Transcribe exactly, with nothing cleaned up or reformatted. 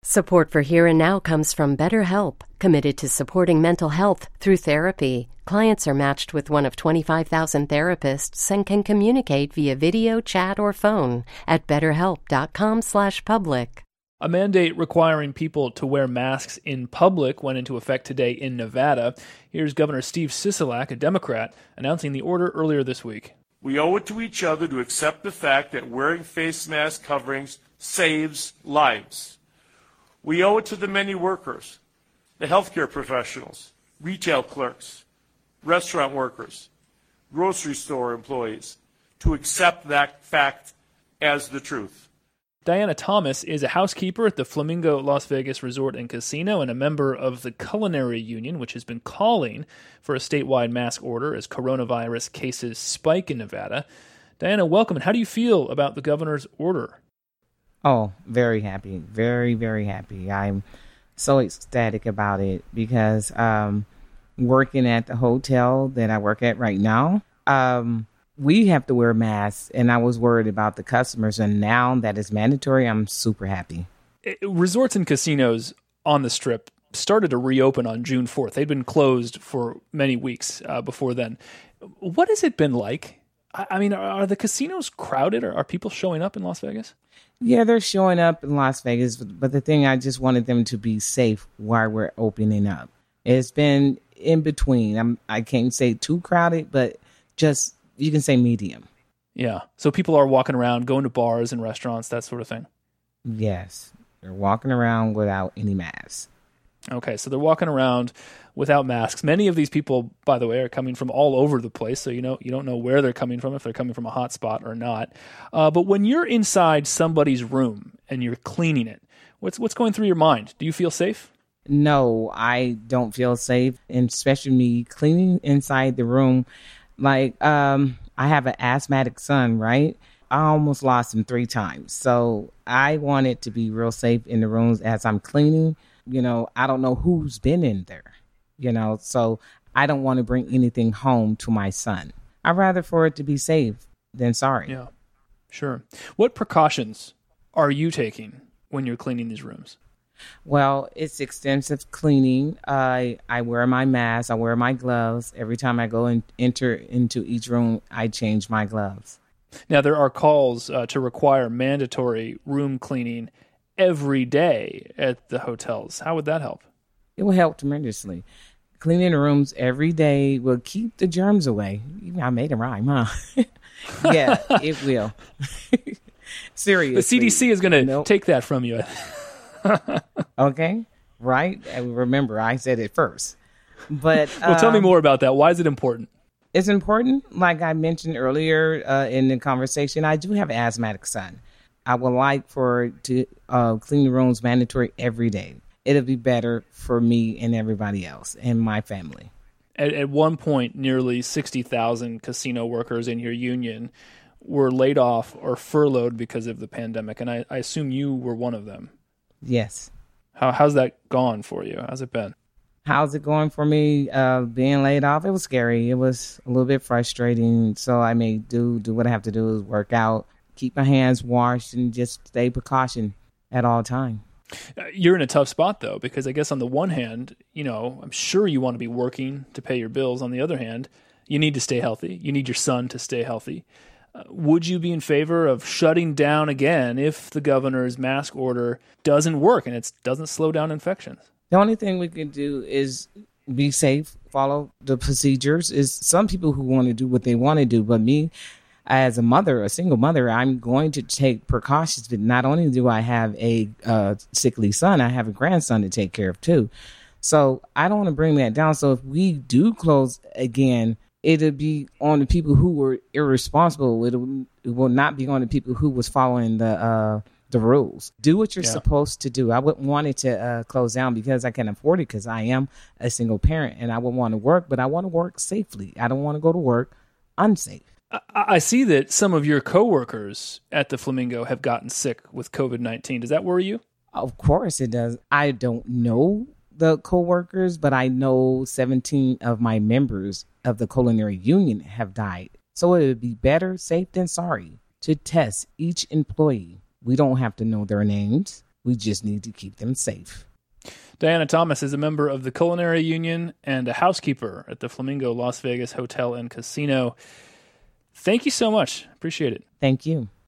Support for Here and Now comes from BetterHelp, committed to supporting mental health through therapy. Clients are matched with one of twenty-five thousand therapists and can communicate via video, chat, or phone at betterhelp.com slash public. A mandate requiring people to wear masks in public went into effect today in Nevada. Here's Governor Steve Sisolak, a Democrat, announcing the order earlier this week. We owe it to each other to accept the fact that wearing face mask coverings saves lives. We owe it to the many workers, the healthcare professionals, retail clerks, restaurant workers, grocery store employees, to accept that fact as the truth. Diana Thomas is a housekeeper at the Flamingo Las Vegas Resort and Casino and a member of the Culinary Union, which has been calling for a statewide mask order as coronavirus cases spike in Nevada. Diana, welcome. And how do you feel about the governor's order? Oh, very happy. Very, very happy. I'm so ecstatic about it because um, working at the hotel that I work at right now, um, we have to wear masks, and I was worried about the customers, and now that it's mandatory, I'm super happy. Resorts and casinos on the Strip started to reopen on June fourth. They'd been closed for many weeks uh, before then. What has it been like? I, I mean, are, are the casinos crowded? Or are people showing up in Las Vegas? Yeah, they're showing up in Las Vegas, but, but the thing, I just wanted them to be safe while we're opening up. It's been in between. I'm, I can't say too crowded, but just, you can say medium. Yeah. So people are walking around, going to bars and restaurants, that sort of thing. Yes. They're walking around without any masks. Okay. So they're walking around without masks. Many of these people, by the way, are coming from all over the place. So, you know, you don't know where they're coming from, if they're coming from a hot spot or not. Uh, but when you're inside somebody's room and you're cleaning it, what's, what's going through your mind? Do you feel safe? No, I don't feel safe. And especially me cleaning inside the room. Like, um, I have an asthmatic son, right? I almost lost him three times. So I want it to be real safe in the rooms as I'm cleaning. You know, I don't know who's been in there, you know, so I don't want to bring anything home to my son. I'd rather for it to be safe than sorry. Yeah, sure. What precautions are you taking when you're cleaning these rooms? Well, it's extensive cleaning. I I wear my mask. I wear my gloves. Every time I go and enter into each room, I change my gloves. Now, there are calls uh, to require mandatory room cleaning every day at the hotels. How would that help? It will help tremendously. Cleaning the rooms every day will keep the germs away. I made a rhyme, huh? Yeah, it will. Seriously. The C D C is going to nope. take that from you. Okay, right? And remember, I said it first. But well, tell um, me more about that. Why is it important? It's important. Like I mentioned earlier uh, in the conversation, I do have an asthmatic son. I would like for to uh, clean the rooms mandatory every day. It'll be better for me and everybody else and my family. At, at one point, nearly sixty thousand casino workers in your union were laid off or furloughed because of the pandemic, and I, I assume you were one of them. Yes. How how's that gone for you? How's it been? How's it going for me? Uh, being laid off, it was scary. It was a little bit frustrating. So I may do do what I have to do is work out, keep my hands washed, and just stay precaution at all time. You're in a tough spot though, because I guess on the one hand, you know, I'm sure you want to be working to pay your bills. On the other hand, you need to stay healthy. You need your son to stay healthy. Uh, would you be in favor of shutting down again if the governor's mask order doesn't work and it doesn't slow down infections? The only thing we can do is be safe, follow the procedures. Is some people who want to do what they want to do, but me, as a mother, a single mother, I'm going to take precautions. But not only do I have a uh, sickly son, I have a grandson to take care of too. So I don't want to bring that down. So if we do close again, it'll be on the people who were irresponsible. It'll, it will not be on the people who was following the uh, the rules. Do what you're yeah. supposed to do. I wouldn't want it to uh, close down because I can afford it because I am a single parent and I would want to work, but I want to work safely. I don't want to go to work unsafe. I, I see that some of your coworkers at the Flamingo have gotten sick with covid nineteen. Does that worry you? Of course it does. I don't know the coworkers, but I know seventeen of my members of the Culinary Union have died. So it would be better safe than sorry to test each employee. We don't have to know their names. We We just need to keep them safe. Diana Thomas is a member of the Culinary Union and a housekeeper at the Flamingo Las Vegas Hotel and Casino. Thank you so much. Appreciate it. Thank you.